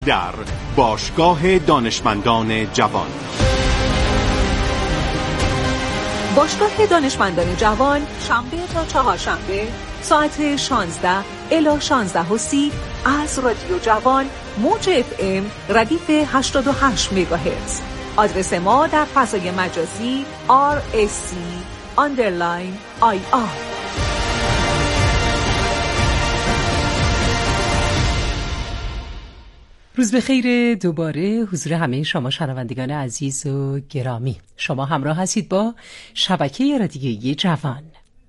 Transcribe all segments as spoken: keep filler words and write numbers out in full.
در باشگاه دانشمندان جوان. باشگاه دانشمندان جوان شنبه تا چهارشنبه ساعت شانزده الی شانزده و سی از رادیو جوان موج اف ام ردیف هشتاد و هشت مگاهرتز. آدرس ما در فضای مجازی آر اس سی underline آی آر. روز بخیر دوباره حضور همه شما شنوندگان عزیز و گرامی. شما همراه هستید با شبکه رادیویی جوان.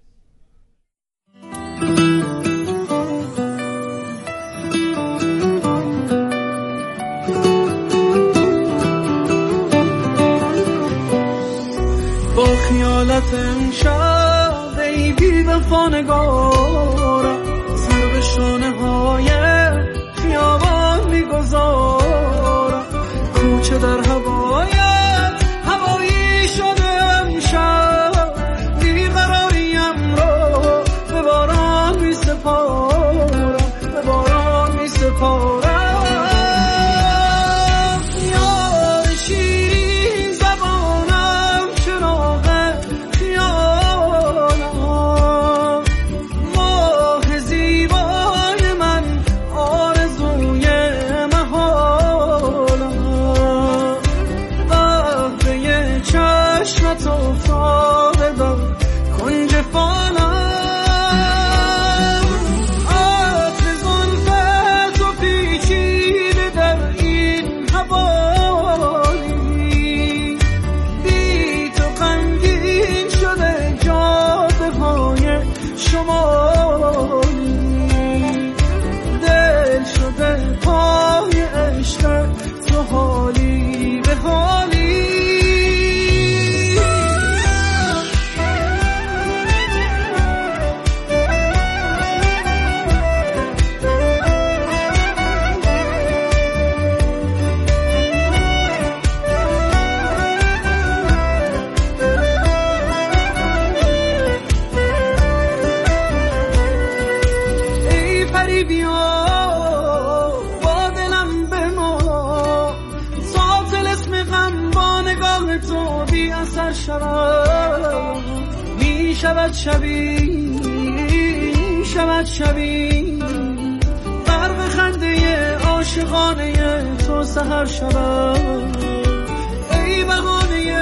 با خیالت امشب ای بی وفا نگارم سر به شانه های خیابان میگذارم کوچه در هوایت هوایی شده امشب بیقراریم رو به باران می سپارم به باران می سپارم. یار شیرین زبانم چراغ خیالم ماه زیبای من آرزوی محالم وقته چشمت افتاده در کنج فانم عطر زلفت و پیچیده در این حوالی بی تو غمگین شده جاده های شمالی دل شده پای عشق تو حالی به حالی. ای پری بیا با دلم بما تا طلسم غم با نگاه تو بی اثر شود می شود شبی می شود شبی غرق خنده عاشقانه تو سحر شود ای بهانه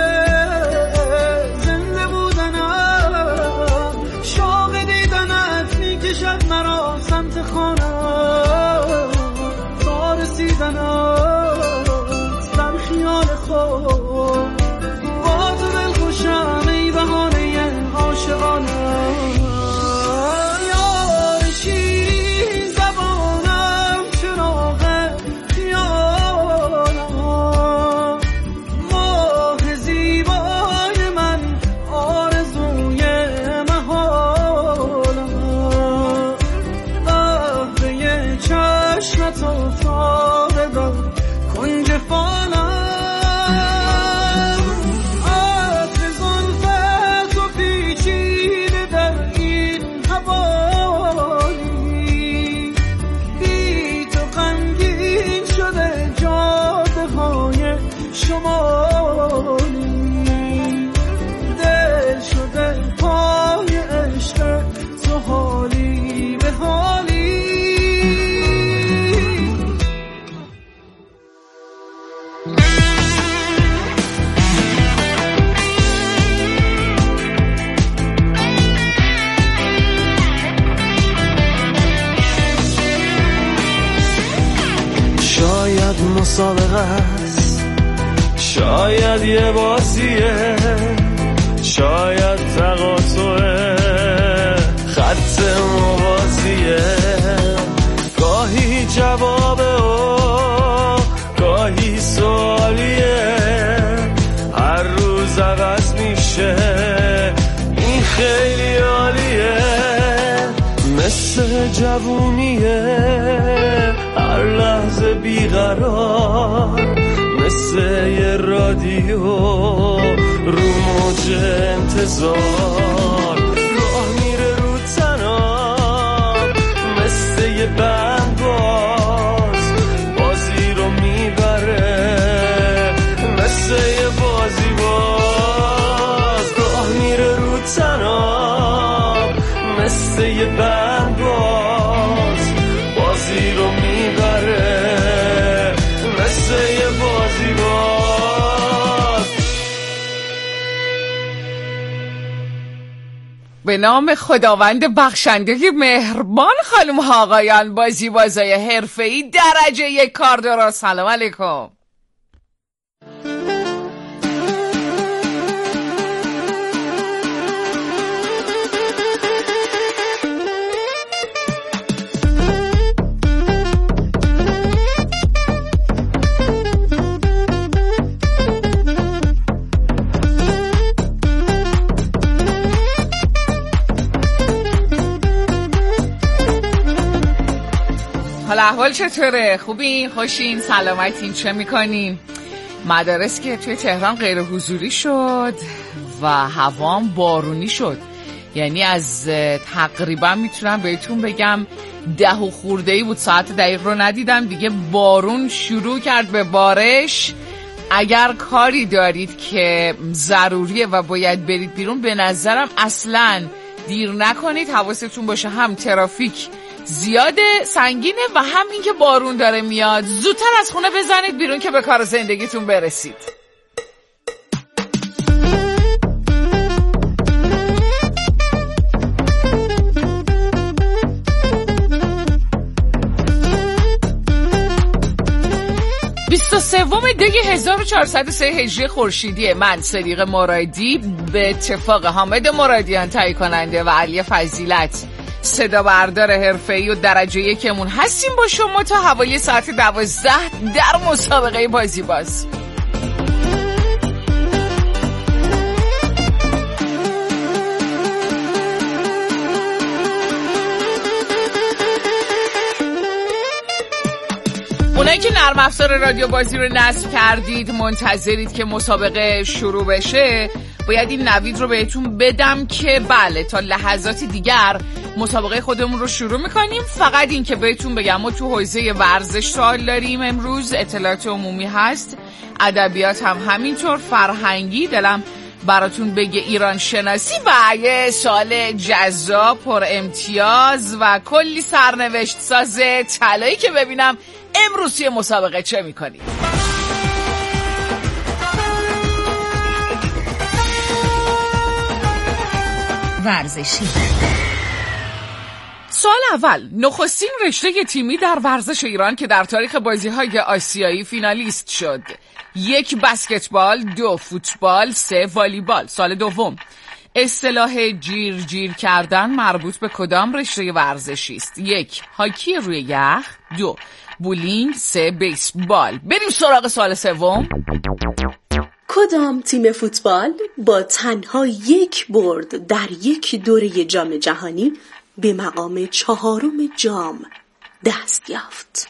زنده بودنم شوق دیدنت می کشد مرا سمت خانم تا رسیدنت در خیال خود با تو دلخوشم ای بهانه عاشقانم. یار شیرین زبانم چراغ خیالم ماه زیبای من آرزوی محالم وقته چشمت افتاده در کنج فانم عطر زلفت و پیچیده در این حوالی بی تو غمگین شده جاده های شمالی دل شده پای عشق تو حالی به حالی. شاید مسابقه است شاید یه بازیه شاید تقاطعه خط موازیه گاهی جوابه و گاهی سوالیه هر روز عوض میشه این خیلی عالیه مثل جوونیه هر لحظه بیقرار مثل یه رادیو رو موج انتظار راه میره رو تنام مثل یه بند باز بازی رو به نام خداوند بخشنده مهربان، خانم ها آقایان، بازی بازای حرفه‌ای درجه یک کار درست. سلام علیکم. حالا احوال چطوره؟ خوبین؟ خوشین؟ سلامتین؟ چه میکنین؟ مدارس که توی تهران غیر حضوری شد و هوام بارونی شد، یعنی از تقریبا میتونم بهتون بگم ده و خورده‌ای بود، ساعت دقیق رو ندیدم دیگه، بارون شروع کرد به بارش. اگر کاری دارید که ضروریه و باید برید بیرون، به نظرم اصلاً دیر نکنید، حواستون باشه هم ترافیک زیاده سنگینه و هم این که بارون داره میاد، زودتر از خونه بزنید بیرون که به کار زندگیتون برسید. بیست و سوم دی هزار و چهارصد و سه هجری خورشیدی، من صدیق مرادی به اتفاق حامد مرادیان تهیه کننده و علی فضیلت صدا بردار حرفه‌ای و درجه یکمون هستیم با شما تا حوالی ساعت دوازده در مسابقه بازی باز. اونایی که نرم افزار رادیو بازی رو نصب کردید، منتظرید که مسابقه شروع بشه، باید این نوید رو بهتون بدم که بله تا لحظاتی دیگر مسابقه خودمون رو شروع میکنیم. فقط این که بهتون بگم ما تو حوزه ورزش سوال داریم امروز، اطلاعات عمومی هست، ادبیات هم همینطور، فرهنگی دلم براتون بگه ایران شناسی و یه سوال جذاب پر امتیاز و کلی سرنوشت ساز طلایی که ببینم امروز توی مسابقه چه میکنید. ورزشی. سوال اول، نخستین رشته تیمی در ورزش ایران که در تاریخ بازی‌های آسیایی فینالیست شد. یک بسکتبال، دو فوتبال، سه والیبال. سوال دوم، اصطلاح جیر جیر کردن مربوط به کدام رشته ورزشی است؟ یک هاکی روی یخ، دو بولینگ، سه بیسبال. بریم سراغ سوال سوم. کدام تیم فوتبال با تنها یک برد در یک دوره جام جهانی به مقام چهارم جام دست یافت؟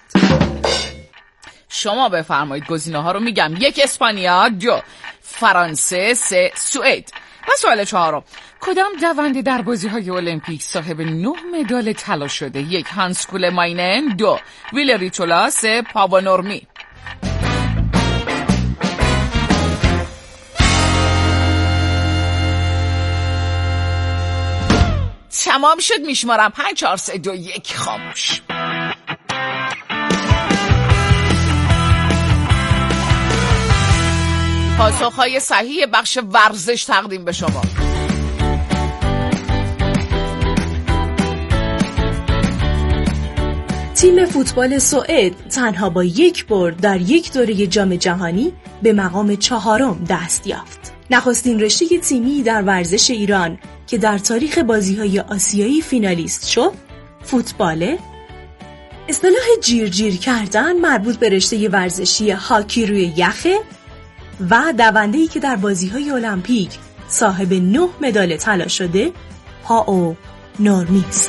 شما بفرمایید گزینه ها رو میگم. یک اسپانیا، دو فرانسه، سه سوئد. و سوال چهارم، کدام دونده در بازی‌های المپیک صاحب نه مدال طلا شده؟ یک هانس کولماینن، دو ویلریچولا، سه پاوانورمی. تمام شد، میشمارم پنج چهار سه دو یک، خاموش. پاسخهای صحیح بخش ورزش تقدیم به شما. تیم فوتبال سوئد تنها با یک برد در یک دوره جام جهانی به مقام چهارم دست یافت. نخستین رشته تیمی در ورزش ایران که در تاریخ بازی‌های آسیایی فینالیست شد، فوتباله. اصطلاح جیر جیر کردن مربوط به رشته ورزشی هاکی روی یخه و دونده‌ای که در بازی‌های المپیک صاحب نه مدال طلا شده، پاو نورمی است.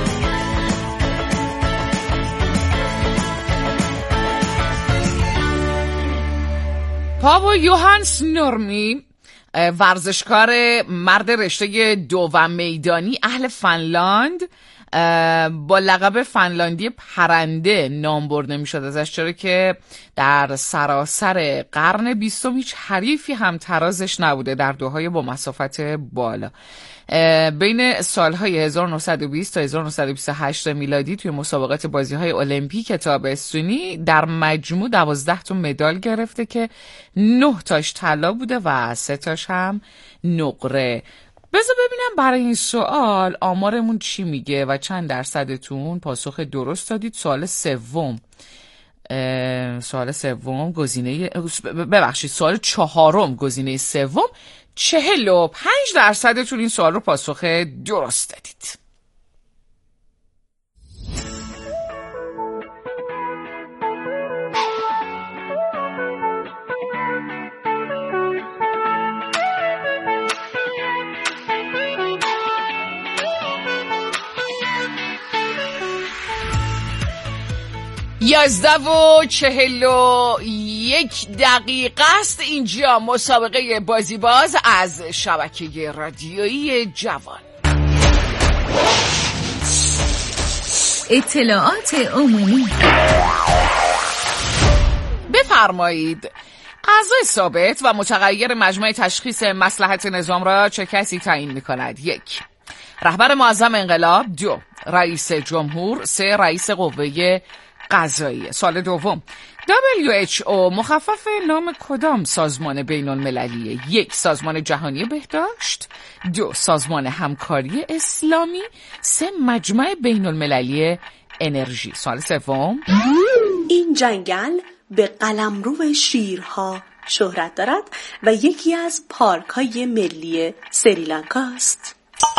پاو یوهانس نورمی، ورزشکار مرد رشته دوم میدانی اهل فنلاند، با لقب فنلاندی پرنده نام برده می شد ازش، چرا که در سراسر قرن بیستم هیچ حریفی هم ترازش نبوده در دوهای با مسافت بالا. بین سالهای هزار و نهصد و بیست تا هزار و نهصد و بیست و هشت میلادی توی مسابقات بازی‌های المپیک تابستونی در مجموع دوازده تا مدال گرفته که نه تاش طلا بوده و سه تاش هم نقره. بذار ببینم برای این سوال آمارمون چی میگه و چند درصدتون پاسخ درست دادید. سوال سوم سوال سوم گزینه ببخشید سوال چهارم گزینه سوم چهل و پنج درصدتون این سوال رو پاسخ درست دادید. یازده و چهل و یک دقیقه است. اینجا مسابقه بازی باز از شبکه رادیویی جوان. اطلاعات عمومی. بفرمایید. اعضای ثابت و متغیر مجمع تشخیص مصلحت نظام را چه کسی تعیین می‌کند؟ یک، رهبر معظم انقلاب. دو، رئیس جمهور. سه، رئیس قوه قضاییه. سوال دوم، دبلیو اچ او مخفف نام کدام سازمان بین المللیه؟ یک، سازمان جهانی بهداشت. دو، سازمان همکاری اسلامی. سه، مجمع بین المللی انرژی. سوال سوم، این جنگل به قلمرو شیرها شهرت دارد و یکی از پارک های ملی سریلانکا است.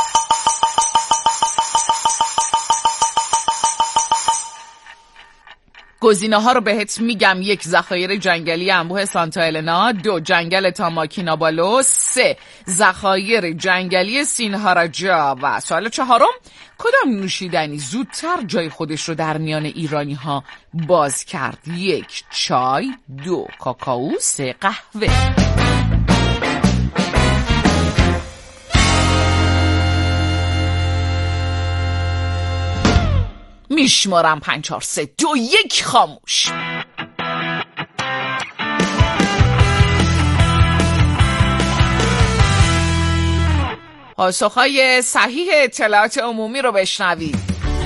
گزینه ها رو بهت میگم. یک، ذخایر جنگلی انبوه سانتا النا. دو، جنگل تاماکینابالو. سه، ذخایر جنگلی سینهاراجا. و سوال چهارم، کدام نوشیدنی زودتر جای خودش رو در میان ایرانی ها باز کرد؟ یک، چای. دو، کاکائو. سه، قهوه. میشمارم پنج چهار سه دو یک خاموش. پاسخهای صحیح اطلاعات عمومی رو بشنوید.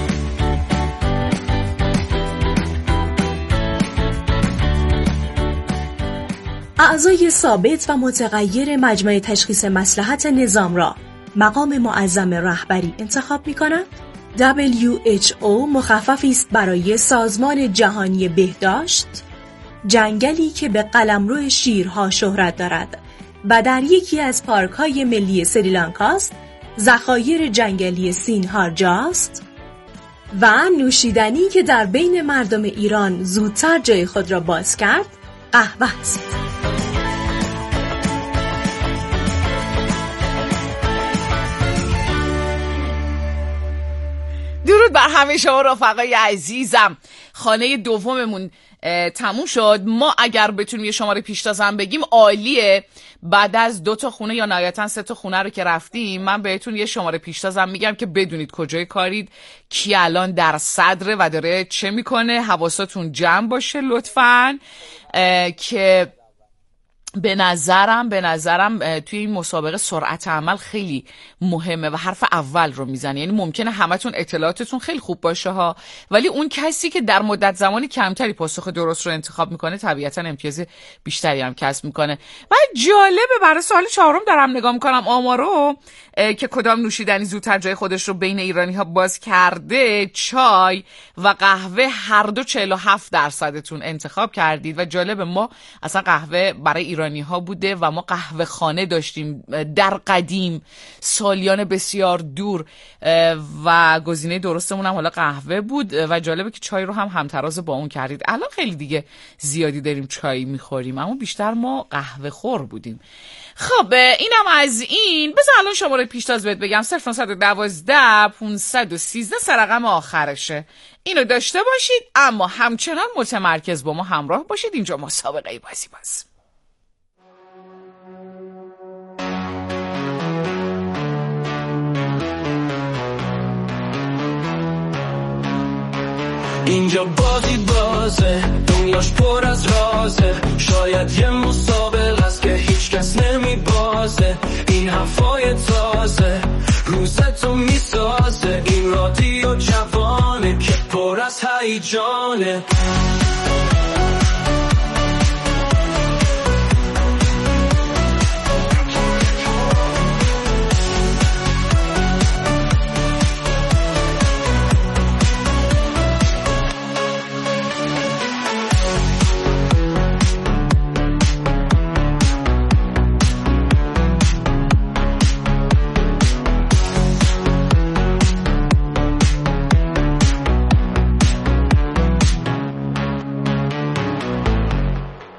اعضای ثابت و متغیر مجمع تشخیص مصلحت نظام را مقام معظم رهبری انتخاب می‌کنند. دبلیو اچ او مخففی است برای سازمان جهانی بهداشت، جنگلی که به قلمرو شیرها شهرت دارد و در یکی از پارک‌های ملی سریلانکا است. ذخایر جنگلی سینهارجا است و نوشیدنی که در بین مردم ایران زودتر جای خود را باز کرد قهوه است. درود بر همه شما رفقای عزیزم. خانه دوممون تموم شد. ما اگر بتونیم یه شماره پیشتازم بگیم عالیه. بعد از دو تا خونه یا نهایتا سه تا خونه رو که رفتیم، من بهتون یه شماره پیشتازم میگم که بدونید کجای کارید، کی الان در صدره و داره چه میکنه. حواستون جمع باشه لطفاً، که به نظرم به نظرم توی این مسابقه سرعت عمل خیلی مهمه و حرف اول رو میزنه. یعنی ممکنه همتون اطلاعاتتون خیلی خوب باشه ها، ولی اون کسی که در مدت زمانی کمتری پاسخ درست رو انتخاب میکنه طبیعتا امتیاز بیشتری هم کسب میکنه. و جالبه برای سوال چهارم دارم نگاه میکنم آمارو که کدام نوشیدنی زودتر جای خودش رو بین ایرانی ها باز کرده. چای و قهوه هر دو چهل و هفت درصدتون انتخاب کردید و جالبه ما اصلا قهوه برای ایرانی ها بوده و ما قهوه خانه داشتیم در قدیم سالیان بسیار دور و گزینه درستمون هم حالا قهوه بود و جالبه که چای رو هم همتراز با اون کردید. الان خیلی دیگه زیادی داریم چای میخوریم اما بیشتر ما قهوه خور بودیم. خب اینم از این. بذار الان شماره پیشتاز بهت بگم. صفر نهصد و دوازده پانصد و سیزده سه رقم آخرشه. اینو داشته باشید اما همچنان متمرکز با ما همراه باشید. اینجا مسابقه بازی باز. اینجا بازی بازه، دنیاش پر از رازه، شاید یه مسابقه است که هیچ کس نمی بازه. این حرفای تازه روزتو می سازه، این رادیو جوانه که پر از هیجانه.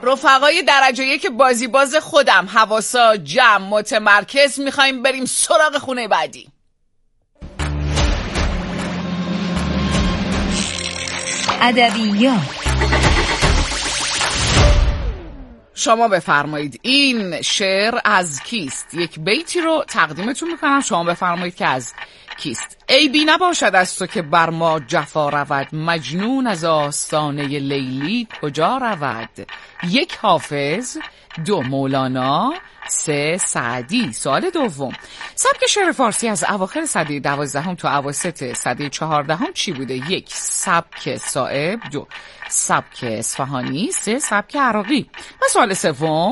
رفقای درجه یک بازی باز خودم، حواسا جمع متمرکز، میخوایم بریم سراغ خونه بعدی. ادبیات. شما بفرمایید این شعر از کیست؟ یک بیتی رو تقدیمتون میکنم، شما بفرمایید که از کیست. ای بی نباشد از تو که بر ما جفا رود، مجنون از آستانه لیلی کجا رود. یک حافظ، دو مولانا، سه سعدی. سوال دوم، سبک شعر فارسی از اواخر سده دوازدهم تا اواسط سده چهاردهم چی بوده؟ یک سبک صائب، دو سبک اصفهانی، سه سبک عراقی. و سوال سوم،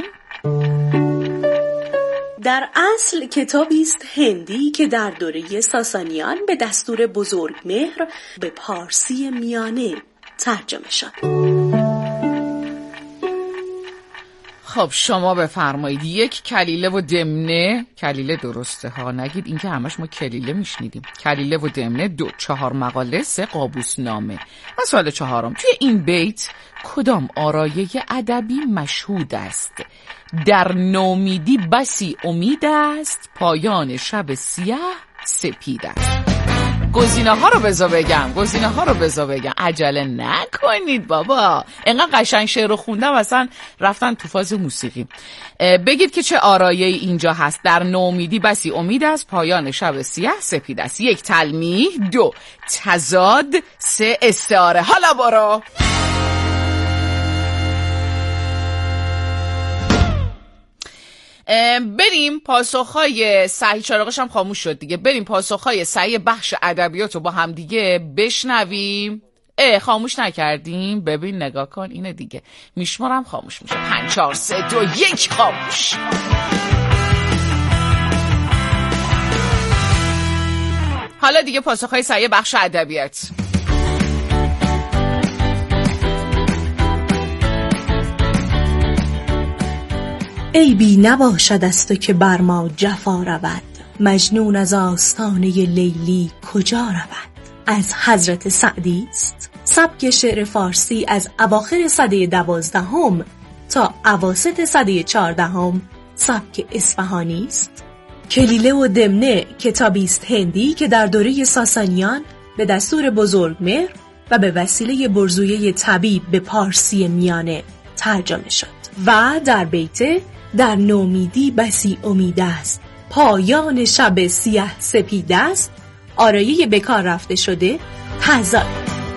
در اصل کتابی است هندی که در دوره ساسانیان به دستور بزرگمهر به پارسی میانه ترجمه شد. خب شما بفرمایید یک کلیله و دمنه. کلیله درسته ها، نگید این که همش ما کلیله میشنیدیم. کلیله و دمنه، دو چهار مقاله، سه قابوس نامه. و سوال چهارم، توی این بیت کدام آرایه ادبی مشهود است؟ در نومیدی بسی امید است، پایان شب سیاه سپید است. گزینه ها رو بذار بگم گزینه ها رو بذار بگم عجله نکنید بابا، اینقدر قشنگ شعر رو خوندم اصلا رفتن تو فاز موسیقی. بگید که چه آرایه اینجا هست. در نومیدی بسی امید است، پایان شب سیاه سپید است. یک تلمیح، دو تضاد، سه استعاره. حالا برو. بریم پاسخهای صحیح. چراغش هم خاموش شد دیگه. بریم پاسخهای صحیح بخش ادبیات رو با هم دیگه بشنویم. اه خاموش نکردیم؟ ببین نگاه کن اینه دیگه، میشمارم خاموش میشه. پنج چهار سه دو یک خاموش. حالا دیگه پاسخهای صحیح بخش ادبیات. ای بی نباشد از تو که بر ما جفا رود، مجنون از آستانه لیلی کجا رود. از حضرت سعدی است. سبک شعر فارسی از اواخر سده دوازدهم تا اواسط سده چهاردهم سبک اصفهانی است. کلیله و دمنه کتابی است هندی که در دوره ساسانیان به دستور بزرگمهر و به وسیله برزویه طبیب به پارسی میانه ترجمه شد. و در بیت در نومیدی بسی امید است، پایان شب سیاه سپید است، آرایه بکار رفته شده تضاد.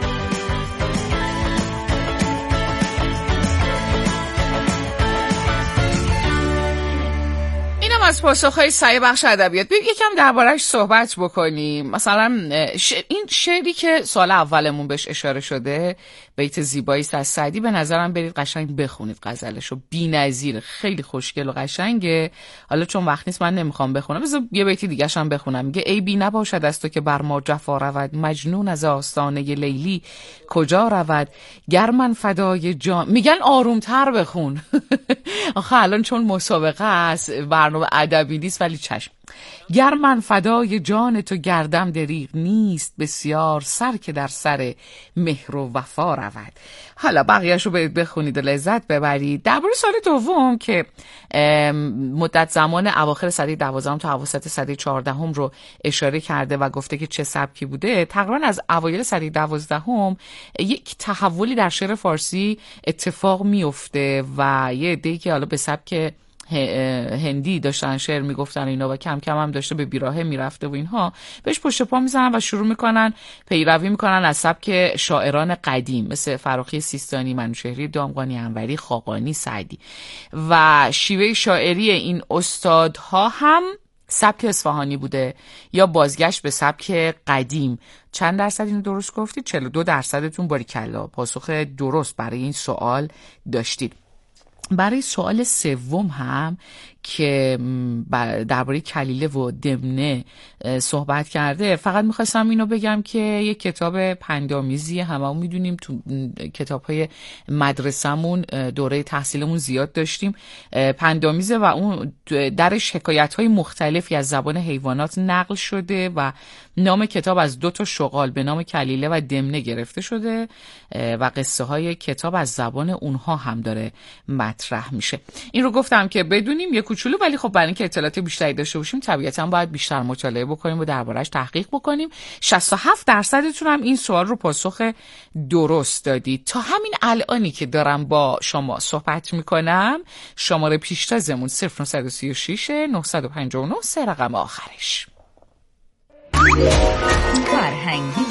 از پاسخهای صحیح بخش ادبیات. ببین یکم درباره‌اش صحبت بکنیم. مثلا ش... این شعری که سال اولمون بهش اشاره شده، بیت زیبایی است از سعدی، به نظرم برید قشنگ بخونید غزلشو، بی‌نظیر، خیلی خوشگل و قشنگه. حالا چون وقت نیست من نمیخوام بخونم، بذار یه بیت دیگه‌ش هم بخونم. میگه ای بی نباشد از تو که بر ما جفا رود، مجنون از آستانه لیلی کجا رود. گر من فدای جان، میگن آرومتر بخون. آخه الان چون مسابقه است برنامه ادبی نیست، ولی چشم. گر من فدای جان تو گردم دریغ نیست، بسیار سر که در سر مهر و وفا رود. حالا بقیه‌اش رو برید بخونید و لذت ببرید. درباره سال دوم که مدت زمان اواخر سده دوازدهم تا اواسط سده چهاردهم رو اشاره کرده و گفته که چه سبکی بوده، تقریبا از اوایل سده دوازدهم یک تحولی در شعر فارسی اتفاق میفته و یه عده‌ای که حالا به سبک هندی داشتن شعر میگفتن اینا و کم کم هم داشته به بیراهه میرفته و اینها، بهش پشت پا میزنن و شروع میکنن پیروی میکنن از سبک شاعران قدیم مثل فراخی سیستانی، منوچهری دامغانی، انوری، خاقانی، سعدی. و شیوه شاعری این استادها هم سبک اصفهانی بوده یا بازگشت به سبک قدیم. چند درصد اینو درست گفتید؟ چهل و دو درصدتون باریکلا پاسخ درست برای این سوال داشتید. برای سوال سوم هم که درباره کلیله و دمنه صحبت کرده. فقط میخواستم اینو بگم که یک کتاب پندآمیزی، هممون میدونیم تو کتاب‌های مدرسه‌مون دوره تحصیلمون زیاد داشتیم، پندآمیزه و اون درش حکایت‌های مختلفی از زبان حیوانات نقل شده و نام کتاب از دو تا شغال به نام کلیله و دمنه گرفته شده و قصه های کتاب از زبان اونها هم داره مطرح میشه. این رو گفتم که بدونیم یه کوچولو، ولی خب برای اینکه اطلاعات بیشتری داشته باشیم طبیعتاً باید بیشتر مطالعه بکنیم و درباره‌اش تحقیق بکنیم. شصت و هفت درصدتون هم این سوال رو پاسخ درست دادید. تا همین الانی که دارم با شما صحبت میکنم شماره پیشتازمون صفر نه سه شش نه پنج نه سه رقم آخرش. فرهنگی.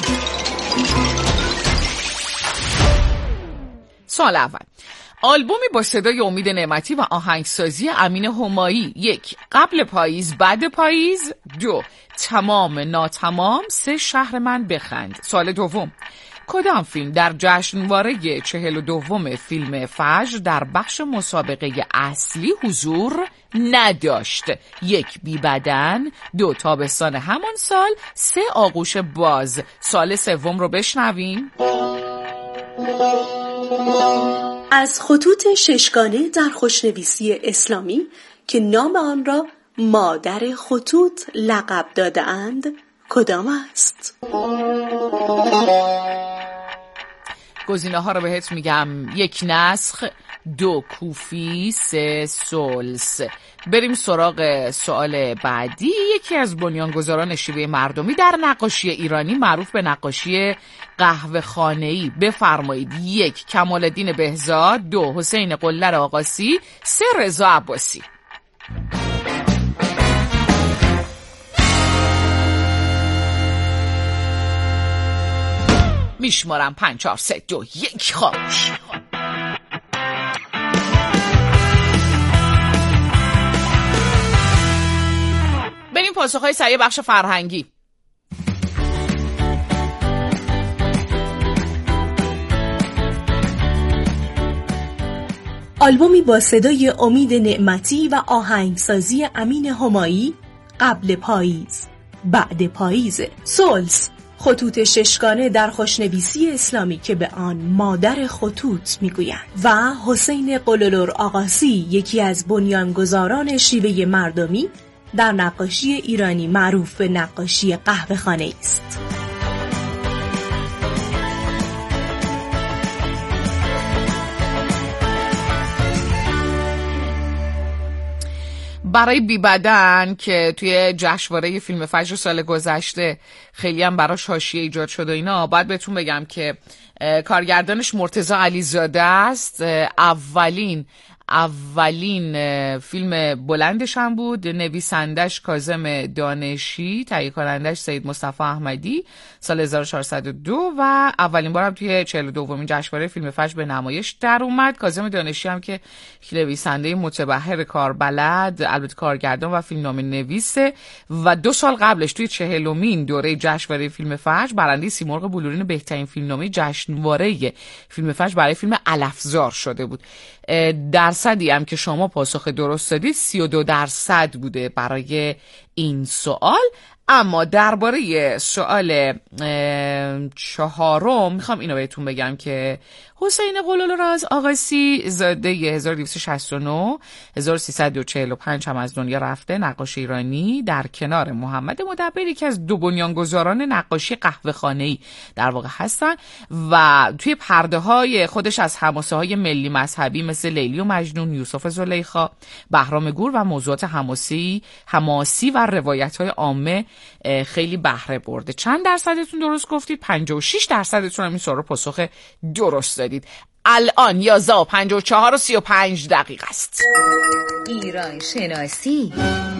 سوال اول، آلبومی با صدای امید نعمتی و آهنگسازی امین همایی. یک، قبل پاییز بعد پاییز. دو، تمام ناتمام. سه، شهر من بخند. سوال دوم، کدام فیلم در جشنواره چهل و دوم فیلم فجر در بخش مسابقه اصلی حضور نداشت؟ یک، بی بدن. دو، تابستان همان سال. سه، آغوش باز. سال سوم رو بشنویم. از خطوط ششگانه در خوشنویسی اسلامی که نام آن را مادر خطوط لقب داده اند کدام است؟ گزینه ها رو بهت میگم. یک، نسخ. دو، کوفی. سه، سلس. بریم سراغ سوال بعدی. یکی از بنیانگذاران شیوه مردمی در نقاشی ایرانی معروف به نقاشی قهوه خانه‌ای. بفرمایید. یک، کمال الدین بهزاد. دو، حسین قلر آقاسی. سه، رضا عباسی. میشمارم پنج چهار سه دو یک. خاموش. بریم پاسخهای سریع بخش فرهنگی. آلبومی با صدای امید نعمتی و آهنگسازی امین همایی. قبل پاییز بعد پاییز. سلس، خطوط ششگانه در خوشنویسی اسلامی که به آن مادر خطوط میگویند. و حسین قللر آقاسی، یکی از بنیانگذاران شیوه مردمی در نقاشی ایرانی معروف به نقاشی قهوه خانه‌ای است. برای بی بدن که توی جشنواره فیلم فجر سال گذشته خیلی هم براش حاشیه ایجاد شده اینا، باید بهتون بگم که کارگردانش مرتضی علیزاده است. اولین اولین فیلم بلندش هم بود. نویسندش کاظم دانشی، تهیه کنندش سید مصطفی احمدی سال هزار و چهارصد و دو و اولین بار هم توی چهل و دومین جشنواره فیلم فجر به نمایش در اومد. کاظم دانشی هم که نویسنده متبحر کاربلد، البته کارگردان و فیلمنامه نویسه و دو سال قبلش توی چهلمین دوره جشنواره فیلم فجر برنده سیمرغ بلورین بهترین فیلمنامه جشنواره فیلم فجر برای فیلم علفزار شده بود. درصدی هم که شما پاسخ درست دادید سی و دو درصد بوده برای این سوال. اما درباره سوال چهارم میخوام اینو بهتون بگم که حسین قللر آقاسی زاده هزار و دویست و شصت و نه هزار و سیصد و چهل و پنج هم از دنیا رفته، نقاش ایرانی، در کنار محمد مدبر که از دو بنیانگذاران نقاشی قهوه خانه‌ای در واقع هستن و توی پرده های خودش از حماسه های ملی مذهبی مثل لیلی و مجنون، یوسف زلیخا، بهرام گور و موضوعات حماسی حماسی و روایت های عامه خیلی بهره برده. چند درصدتون درست گفتید؟ پنجاه و شش درصدتون هم این سوال رو پاسخ درست دادید. الان یازده و پنجاه و چهار و سی و پنج دقیقه است. ایران شناسی.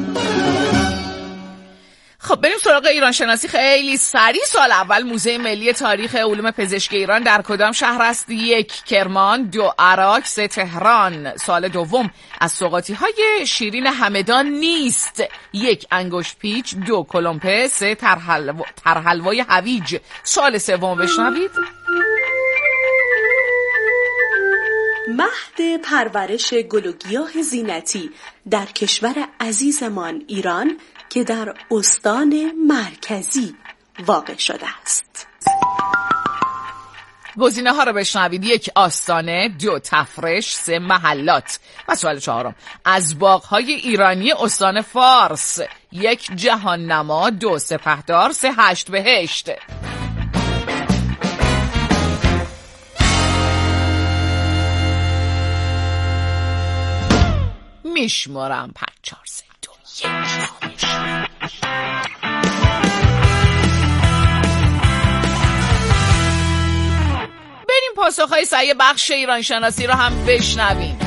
خب بریم سراغ ایران شناسی خیلی سریع. سال اول، موزه ملی تاریخ علوم پزشکی ایران در کدام شهر است؟ یک، کرمان. دو، عراق. سه، تهران. سال دوم، از سوغاتی های شیرین همدان نیست؟ یک، انگشت پیچ. دو، کلمپه. سه، ترحلوای هویج. سال سوم بشنوید. مهد پرورش گل و گیاه زینتی در کشور عزیزمان ایران که در استان مرکزی واقع شده است. گزینه ها رو بشنوید: یک، آستانه، دو، تفرش، سه، محلات. و سوال چهارم: از باغ‌های ایرانی استان فارس. یک، جهان نما، دو، سپهدار، سه، هشت بهشت. میشمارم: پنج، چهار، سه، دو، یک. پاسخهای صحیح بخش ایران شناسی رو هم بشنویم.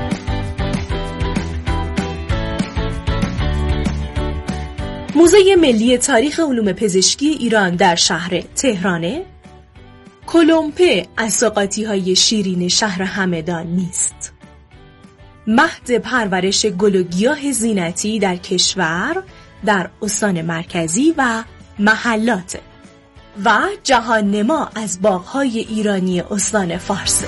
موزه ملی تاریخ علوم پزشکی ایران در شهر تهرانه. کلمپه از سوغاتی‌های شیرین شهر همدان نیست. مهد پرورش گل و گیاه زینتی در کشور در استان مرکزی و محلات. و جهان نما از باغ‌های ایرانی استان فارس.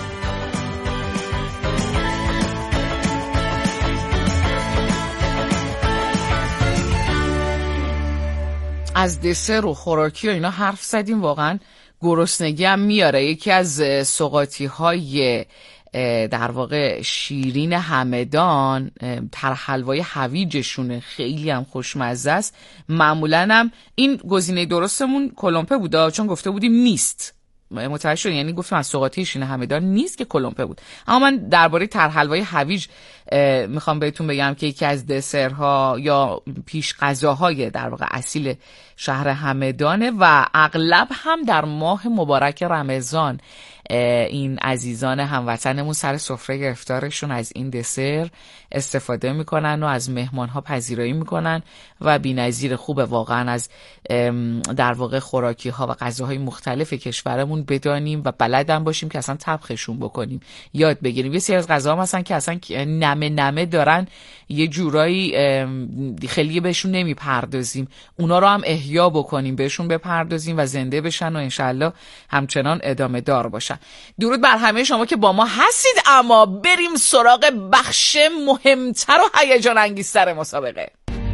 از دسر و خوراکی و اینا حرف زدیم، واقعا گرسنگی هم میاره. یکی از سوغاتی‌های در واقع شیرین همدان تر حلوای هویجشونه، خیلی هم خوشمزه است. معمولا هم این گزینه درستمون کلمپه بوده، چون گفته بودیم نیست. متوجه شدین؟ یعنی گفتم از سوغاتی شیرین همدان نیست که کلمپه بود. اما من درباره تر حلوای هویج میخوام بهتون بگم که یکی از دسرها یا پیش غذاهای در واقع اصیل شهر همدانه و اغلب هم در ماه مبارک رمضان این عزیزان هموطنمون سر سفره افطارشون از این دسر استفاده میکنن و از مهمانها پذیرایی میکنن و بی‌نظیر خوبه واقعا از در واقع خوراکی ها و غذاهای مختلف کشورمون بدانیم و بلدن باشیم که اصلا طبخشون بکنیم، یاد بگیریم. یه سری از غذاها مثلا که اصلا نمه نمه دارن، یه جورایی خیلی بهشون نمیپردازیم، اونا رو هم احیا بکنیم، بهشون بپردازیم و زنده بشن و انشالله همچنان ادامه دار باشن. درود بر همه شما که با ما هستید، اما بریم سراغ بخش مهمتر و هیجان انگیزتر مسابقه.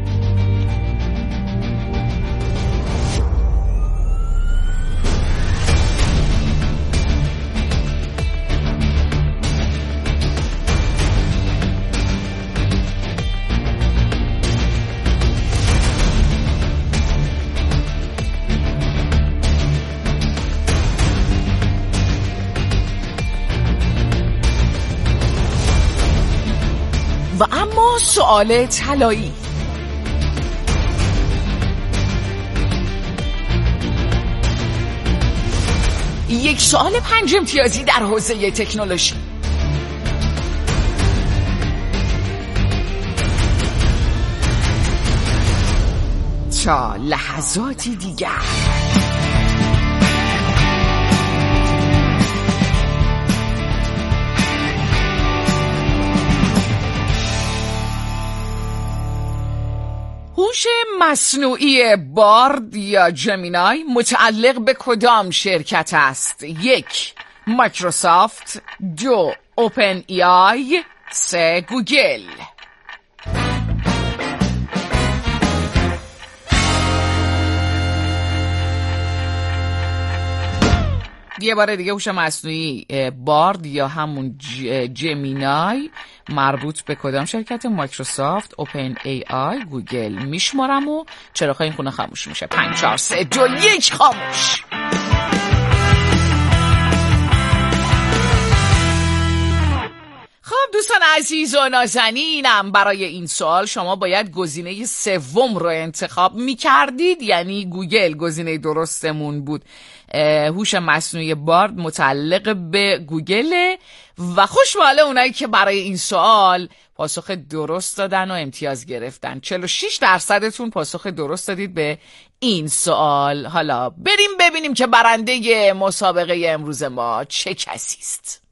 و اما سؤال طلایی. یک سوال پنج امتیازی در حوزه تکنولوژی. تا لحظاتی دیگر. هوش مصنوعی بارد یا جمینای متعلق به کدام شرکت است؟ یک، مایکروسافت، دو، اوپن ای آی، سه، گوگل. یه بار دیگه، هوش مصنوعی بارد یا همون جمینای مربوط به کدام شرکت؟ مایکروسافت، اوپن ای آی، گوگل. میشمارم و چراغ این خونه خاموش میشه. پنج، چهار، سه، دو، یک، خاموش. خب دوستان عزیز و نازنینم، برای این سوال شما باید گزینه سوم رو انتخاب میکردید، یعنی گوگل گزینه درستمون بود. هوش مصنوعی بارد متعلق به گوگل و خوشحاله اونایی که برای این سوال پاسخ درست دادن و امتیاز گرفتن. چهل و شش درصدتون پاسخ درست دادید به این سوال. حالا بریم ببینیم که برنده مسابقه امروز ما چه کسی است.